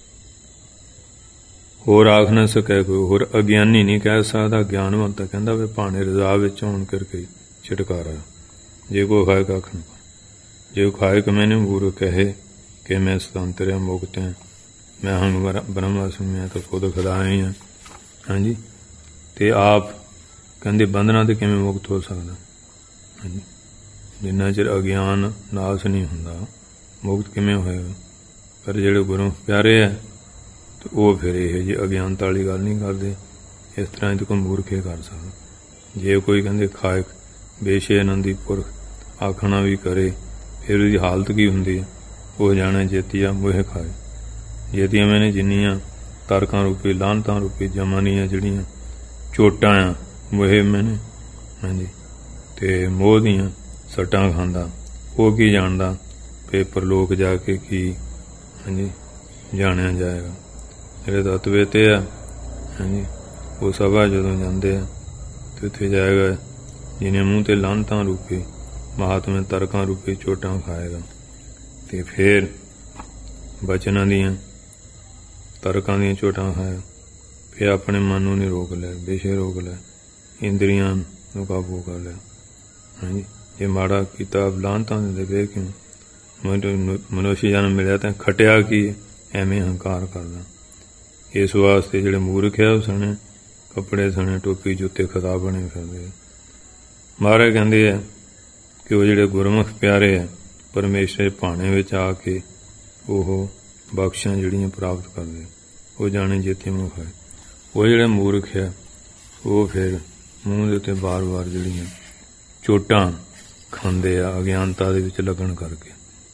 ਹੋਰ ਆਖ ਨਾ ਸਕੈ ਕੋਈ। ਹੋਰ ਅਗਿਆਨੀ ਨਹੀਂ ਕਹਿ ਸਕਦਾ। ਗਿਆਨਵੰਤ ਤਾਂ ਕਹਿੰਦਾ ਵੀ ਭਾਣੇ ਰਜ਼ਾ ਵਿੱਚ ਹੋਣ ਕਰਕੇ ਛੁਟਕਾਰਾ। ਜੇ ਕੋਈ ਖਾਏ ਕੱਖ ਨਾ ਜੇ ਖਾਏ ਕਿ ਮੈਨੂੰ ਗੁਰੂ ਕਹੇ ਕਿ ਮੈਂ ਸੁਤੰਤਰ ਹਾਂ, ਮੁਕਤ ਹਾਂ, ਮੈਂ ਹੁਣ ਬ੍ਰਹਮਾਸਮੀ ਮੈਂ ਤਾਂ ਖੁਦ ਖੁਦਾ ਹੀ ਹਾਂ। ਹਾਂਜੀ ਅਤੇ ਆਪ ਕਹਿੰਦੇ ਬੰਧਨਾਂ ਤੋਂ ਕਿਵੇਂ ਮੁਕਤ ਹੋ ਸਕਦਾ। ਹਾਂਜੀ ਜਿੰਨਾ ਚਿਰ ਅਗਿਆਨ ਨਾਸ਼ ਨਹੀਂ ਹੁੰਦਾ ਮੁਕਤ ਕਿਵੇਂ ਹੋਏਗਾ। ਪਰ ਜਿਹੜੇ ਗੁਰੂ ਪਿਆਰੇ ਹੈ ਅਤੇ ਉਹ ਫਿਰ ਇਹ ਜਿਹੀ ਅਗਿਆਨਤਾ ਵਾਲੀ ਗੱਲ ਨਹੀਂ ਕਰਦੇ। ਇਸ ਤਰ੍ਹਾਂ ਇਹ ਕੋਈ ਮੂਰਖ ਹੀ ਕਰ ਸਕਦਾ। ਜੇ ਕੋਈ ਕਹਿੰਦੇ ਖਾਇਕ ਬੇਸ਼ੇ ਆਨੰਦੀ ਪੁਰਖ ਆਖਣਾ ਵੀ ਕਰੇ ਫਿਰ ਉਹਦੀ ਹਾਲਤ ਕੀ ਹੁੰਦੀ ਹੈ। ਉਹ ਜਾਣੇ ਜੇਤੀਆ ਮੋਹ ਖਾਏ। ਜੇਤੀਆਂ ਮੈਨੇ ਜਿੰਨੀਆਂ ਤਰਕਾਂ ਰੂਪੀ ਲਾਹਨਤਾਂ ਰੂਪੀ ਜਮਾਨੀਆਂ ਜਿਹੜੀਆਂ ਚੋਟਾਂ ਆ ਮੋਹ ਮੈਨੇ ਹਾਂਜੀ ਅਤੇ ਮੋਹ ਦੀਆਂ ਸੱਟਾਂ ਖਾਂਦਾ ਉਹ ਕੀ ਜਾਣਦਾ ਫਿਰ ਪਰਲੋਕ ਜਾ ਕੇ ਕੀ ਹਾਂਜੀ ਜਾਣਿਆ ਜਾਏਗਾ। ਜਿਹੜੇ ਤਤਵੇ ਤੇ ਆ ਹਾਂਜੀ ਉਹ ਸਭਾ ਜਦੋਂ ਜਾਂਦੇ ਆ ਅਤੇ ਉੱਥੇ ਜਾਏਗਾ ਜਿਹਨੇ ਮੂੰਹ 'ਤੇ ਲਾਹਨਤਾਂ ਰੂਪੀ ਮਹਾਤਮੇ ਤਰਕਾਂ ਰੂਪੀ ਚੋਟਾਂ ਖਾਏਗਾ। ਅਤੇ ਫਿਰ ਬਚਨਾਂ ਦੀਆਂ ਤਰਕਾਂ ਦੀਆਂ ਚੋਟਾਂ ਖਾਏਗਾ। ਫਿਰ ਆਪਣੇ ਮਨ ਨੂੰ ਨਹੀਂ ਰੋਕ ਲਿਆ, ਬੇਸ਼ੇ ਰੋਕ ਲਿਆ, ਇੰਦਰੀਆਂ ਨੂੰ ਕਾਬੂ ਕਰ ਲਿਆ। ਹਾਂਜੀ ਜੇ ਮਾੜਾ ਕੀਤਾ ਲਾਹਨਤਾਂ ਦਿੰਦੇ ਪਏ ਕਿਉਂ। ਮਨੁੱਖ ਜਨਮ ਮਿਲਿਆ ਤਾਂ ਖਟਿਆ ਕੀ ਐਵੇਂ ਹੰਕਾਰ ਕਰਦਾ। ਇਸ ਵਾਸਤੇ ਜਿਹੜੇ ਮੂਰਖ ਆ ਉਹ ਸਣੇ ਕੱਪੜੇ ਸਣੇ ਟੋਪੀ ਜੁੱਤੇ ਖਿਤਾਬ ਬਣੇ ਫਿਰਦੇ। ਮਹਾਰਾਜ ਕਹਿੰਦੇ ਆ ਕਿ ਉਹ ਜਿਹੜੇ ਗੁਰਮੁਖ ਪਿਆਰੇ ਆ ਪਰਮੇਸ਼ਰ ਦੇ ਭਾਣੇ ਵਿੱਚ ਆ ਕੇ ਉਹ ਬਖਸ਼ਾਂ ਜਿਹੜੀਆਂ ਪ੍ਰਾਪਤ ਕਰਦੇ ਉਹ ਜਾਣੇ ਜੇਤੇ ਮੁਖ ਹੈ। ਉਹ ਜਿਹੜੇ ਮੂਰਖ ਆ ਉਹ ਫਿਰ ਮੂੰਹ ਦੇ ਉੱਤੇ ਵਾਰ ਵਾਰ ਜਿਹੜੀਆਂ ਚੋਟਾਂ ਖਾਂਦੇ ਆ ਅਗਿਆਨਤਾ ਦੇ ਵਿੱਚ ਲੱਗਣ ਕਰਕੇ।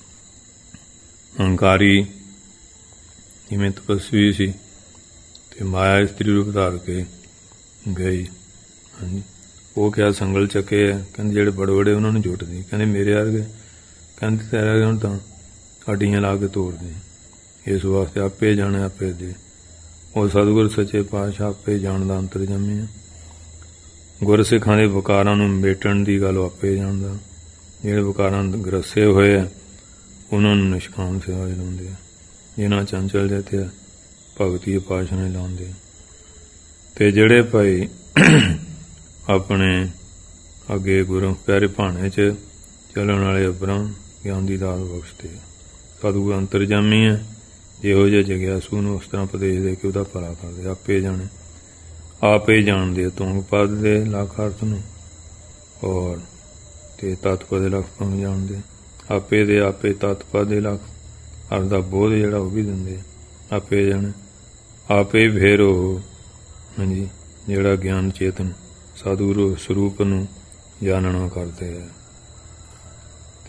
ਹੰਕਾਰੀ ਜਿਵੇਂ ਤਪਸਵੀ ਸੀ ਅਤੇ ਮਾਇਆ ਇਸਤਰੀ ਰੂਪ ਧਾਰ ਕੇ ਗਈ। ਹਾਂਜੀ ਉਹ ਕਿਹਾ ਸੰਗਲ ਚੱਕੇ ਆ। ਕਹਿੰਦੇ ਜਿਹੜੇ ਬੜੇ ਬੜੇ ਉਹਨਾਂ ਨੂੰ ਜੁੱਟਦੇ। ਕਹਿੰਦੇ ਮੇਰੇ ਵਰਗੇ ਕਹਿੰਦੇ ਤੇਰਾ ਹੁਣ ਤਾਂ ਹੱਡੀਆਂ ਲਾ ਕੇ ਤੋੜਦੇ। ਇਸ ਵਾਸਤੇ ਆਪੇ ਜਾਣੇ ਆਪੇ ਦੇ। ਉਹ ਸਤਿਗੁਰ ਸੱਚੇ ਪਾਤਸ਼ਾਹ ਆਪੇ ਜਾਣਦਾ ਅੰਤਰਜਾਮੀ ਹੈ। ਗੁਰਸਿੱਖਾਂ ਦੇ ਵਿਕਾਰਾਂ ਨੂੰ ਮੇਟਣ ਦੀ ਗੱਲ ਆਪੇ ਜਾਣਦਾ। ਜਿਹੜੇ ਵਿਕਾਰਾਂ ਗਰਸੇ ਹੋਏ ਆ ਉਹਨਾਂ ਨੂੰ ਨਿਸ਼ਕਾਮ ਸੇਵਾ ਲਾਉਂਦੇ ਆ। ਜਿਹਨਾਂ ਚੰਚਲ ਜਿਹੇ ਭਗਤੀ ਉਪਾਸਨਾ ਲਾਉਂਦੇ ਆ। ਅਤੇ ਜਿਹੜੇ ਭਾਈ ਆਪਣੇ ਅੱਗੇ ਗੁਰੂ ਪਿਆਰੇ ਭਾਣੇ 'ਚ ਚੱਲਣ ਵਾਲੇ ਬ੍ਰਹਮ ਗਿਆਨ ਦੀ ਦਾਤ ਬਖਸ਼ਦੇ ਆ। ਸਤਿਗੁਰੂ ਅੰਤਰਜਾਮੀ ਹੈ। ਜਿਹੋ ਜਿਹੇ ਜਗਿਆਸੂ ਨੂੰ ਉਸ ਤਰ੍ਹਾਂ ਉਪਦੇਸ਼ ਦੇ ਕੇ ਉਹਦਾ ਭਲਾ ਕਰਦੇ। ਆਪੇ ਜਾਣੇ ਆਪੇ ਜਾਣਦੇ ਤੁੰਗ ਪਦ ਦੇ ਲੱਖ ਅਰਥ ਨੂੰ ਔਰ ਅਤੇ ਤਤਪਦ ਦੇ ਲੱਖ ਪੰਗ ਜਾਣਦੇ। ਆਪੇ ਦੇ ਆਪੇ ਤਤਪਦ ਦੇ ਲੱਖ ਅਰਥ ਦਾ ਬੋਧ ਜਿਹੜਾ ਉਹ ਵੀ ਦਿੰਦੇ ਆਪੇ ਜਾਣੇ। ਆਪੇ ਫਿਰ ਉਹ ਹਾਂਜੀ ਜਿਹੜਾ ਗਿਆਨ ਚੇਤਨ ਸਤਿਗੁਰੂ ਸਰੂਪ ਨੂੰ ਜਾਣਨਾ ਕਰਦੇ ਆ।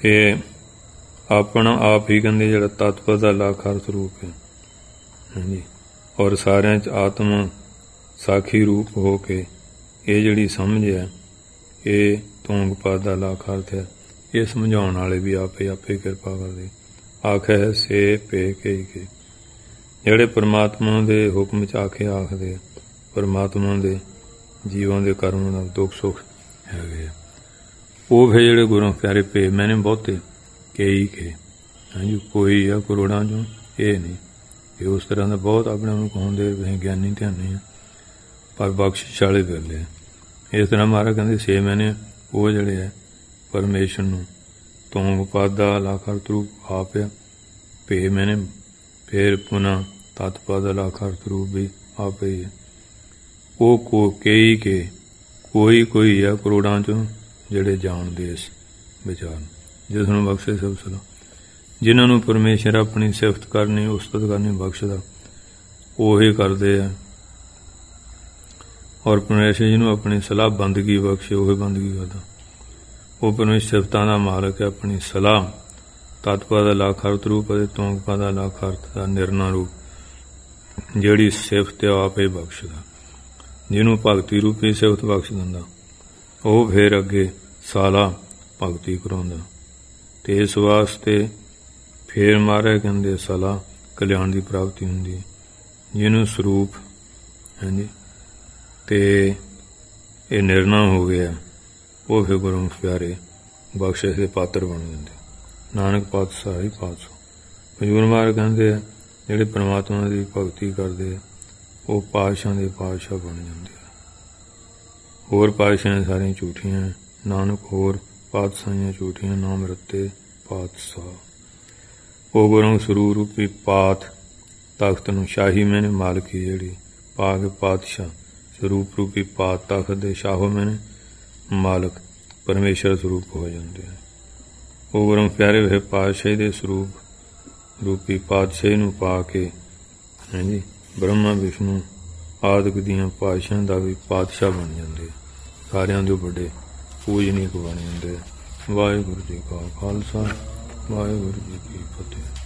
ਇਹ ਆਪਣਾ ਆਪ ਹੀ ਕਹਿੰਦੇ ਜਿਹੜਾ ਤਤਪਰ ਦਾ ਲਾਖਾਰ ਸਰੂਪ ਹੈ। ਹਾਂਜੀ, ਔਰ ਸਾਰਿਆਂ 'ਚ ਆਤਮ ਸਾਖੀ ਰੂਪ ਹੋ ਕੇ ਇਹ ਜਿਹੜੀ ਸਮਝ ਹੈ ਇਹ ਤੂੰਗ ਪਦ ਦਾ ਲਾਖਾਰਥ ਹੈ। ਇਹ ਸਮਝਾਉਣ ਵਾਲੇ ਵੀ ਆਪੇ ਆਪੇ ਕਿਰਪਾ ਕਰਦੇ। ਆਖੇ ਸੇ ਪੇ ਕੇ ਕੇ ਜਿਹੜੇ ਪਰਮਾਤਮਾ ਦੇ ਹੁਕਮ 'ਚ ਆਖੇ ਆਖਦੇ, ਪਰਮਾਤਮਾ ਦੇ ਜੀਵਾਂ ਦੇ ਕਰਮ ਦਾ ਦੁੱਖ ਸੁੱਖ ਹੈਗੇ, ਉਹ ਫਿਰ ਜਿਹੜੇ ਗੁਰੂ ਪਿਆਰੇ ਪੇ ਮੈਨੇ ਬਹੁਤੇ ਕਈ ਕੇ। ਹਾਂਜੀ, ਕੋਈ ਆ ਕਰੋੜਾਂ 'ਚੋਂ ਇਹ ਨਹੀਂ। ਇਹ ਉਸ ਤਰ੍ਹਾਂ ਦਾ ਬਹੁਤ ਆਪਣੇ ਆਪ ਨੂੰ ਕਹਾਉਂਦੇ ਅਸੀਂ ਗਿਆਨੀ ਧਿਆਨੀ ਆ, ਪਰ ਬਖਸ਼ਿਸ਼ ਵਾਲੇ ਵੇਲੇ ਇਸ ਤਰ੍ਹਾਂ ਮਹਾਰਾਜ ਕਹਿੰਦੇ ਛੇ ਮਹੀਨੇ ਉਹ ਜਿਹੜੇ ਹੈ ਪਰਮੇਸ਼ਰ ਨੂੰ ਤੂੰਗ ਪਦ ਦਾ ਲਾਖਾਰਥ ਰੂਪ ਆਪ ਆ, ਭੇ ਮਹੀਨੇ ਫਿਰ ਪੁਨः ਤਤਪਦ ਦਾ ਲਾਖਾਰਥ ਰੂਪ ਵੀ ਆਪ ਹੀ ਹੈ। ਉਹ ਕੋ ਕਈ ਕੇ ਕੋਈ ਕੋਈ ਆ ਕਰੋੜਾਂ ਚੋਂ ਜਿਹੜੇ ਜਾਣਦੇ ਇਸ ਵਿਚਾਰ ਜਿਸ ਨੂੰ ਬਖਸ਼ੇ ਸਭ ਸਲਾਹ, ਜਿਨ੍ਹਾਂ ਨੂੰ ਪਰਮੇਸ਼ਰ ਆਪਣੀ ਸਿਫਤ ਕਰਨੀ ਉਸਤਤ ਕਰਨੀ ਬਖਸ਼ਦਾ ਉਹੀ ਕਰਦੇ ਆ। ਔਰ ਪਰਮੇਸ਼ਰ ਜਿਹਨੂੰ ਆਪਣੀ ਸਲਾਹ ਬੰਦਗੀ ਬਖਸ਼ੇ ਉਹੀ ਬੰਦਗੀ ਕਰਦਾ। ਉਹ ਪਰਮੇਸ਼ਰ ਸਿਫਤਾਂ ਦਾ ਮਾਲਕ ਹੈ। ਆਪਣੀ ਸਲਾਹ ਤਤਪਦ ਦਾ ਲਾਖਾਰਥ ਰੂਪ ਅਤੇ ਤੂੰਗ ਪਦ ਦਾ ਲਾਖਾਰਥ ਦਾ ਨਿਰਣਾ ਰੂਪ ਜਿਹੜੀ ਸਿਫਤ ਆ ਆਪੇ ਬਖਸ਼ਦਾ। ਜਿਹਨੂੰ ਭਗਤੀ ਰੂਪੀ ਸਿਫਤ ਬਖਸ਼ ਦਿੰਦਾ ਉਹ ਫਿਰ ਅੱਗੇ ਸਾਲਾ ਭਗਤੀ ਕਰਾਉਂਦਾ। ਅਤੇ ਇਸ ਵਾਸਤੇ ਫਿਰ ਮਹਾਰਾਜ ਕਹਿੰਦੇ ਸਲਾਹ ਕਲਿਆਣ ਦੀ ਪ੍ਰਾਪਤੀ ਹੁੰਦੀ ਹੈ। ਜਿਹਨੂੰ ਸਰੂਪ ਹਾਂਜੀ ਅਤੇ ਇਹ ਨਿਰਣਾ ਹੋ ਗਿਆ ਉਹ ਫਿਰ ਗੁਰੂ ਪਿਆਰੇ ਬਖਸ਼ਿਸ਼ ਦੇ ਪਾਤਰ ਬਣ ਜਾਂਦੇ। ਨਾਨਕ ਪਾਤਸ਼ਾਹ ਹੀ ਪਾਤਸ਼ਾਹ ਹਜ਼ੂਰ ਮਹਾਰਾਜ ਕਹਿੰਦੇ ਆ ਜਿਹੜੇ ਪਰਮਾਤਮਾ ਦੀ ਭਗਤੀ ਕਰਦੇ ਆ ਉਹ ਪਾਤਸ਼ਾਹਾਂ ਦੇ ਪਾਤਸ਼ਾਹ ਬਣ ਜਾਂਦੇ ਆ। ਹੋਰ ਪਾਤਸ਼ਾਹਾਂ ਸਾਰੀਆਂ ਝੂਠੀਆਂ, ਨਾਨਕ ਹੋਰ ਪਾਤਸ਼ਾਹੀਆਂ ਝੂਠੀਆਂ, ਨਾਮ ਰਤੇ ਪਾਤਸ਼ਾਹ। ਉਹ ਗੁਰੂ ਸਰੂਪ ਰੂਪੀ ਪਾਤ ਤਖਤ ਨੂੰ ਸ਼ਾਹੀ ਮੈਨੇ ਮਾਲਕੀ ਜਿਹੜੀ ਪਾ ਕੇ ਪਾਤਸ਼ਾਹ ਸਰੂਪ ਰੂਪੀ ਪਾਤ ਤਖਤ ਦੇ ਸ਼ਾਹੋ ਮੈਨੇ ਮਾਲਕ ਪਰਮੇਸ਼ਰ ਸਰੂਪ ਹੋ ਜਾਂਦੇ ਆ। ਉਹ ਗੁਰੂ ਪਿਆਰੇ ਹੋਏ ਪਾਤਸ਼ਾਹੀ ਦੇ ਸਰੂਪ ਰੂਪੀ ਪਾਤਸ਼ਾਹੀ ਨੂੰ ਪਾ ਕੇ ਹਾਂਜੀ ਬ੍ਰਹਮਾ ਵਿਸ਼ਨੂੰ ਆਦਿਕ ਦੀਆਂ ਪਾਤਸ਼ਾਹਾਂ ਦਾ ਵੀ ਪਾਤਸ਼ਾਹ ਬਣ ਜਾਂਦੇ। ਸਾਰਿਆਂ ਦੇ ਵੱਡੇ ਪੂਜਨੀਕ ਬਣ ਜਾਂਦੇ। ਵਾਹਿਗੁਰੂ ਜੀ ਕਾ ਖਾਲਸਾ, ਵਾਹਿਗੁਰੂ ਜੀ ਕੀ ਫਤਿਹ।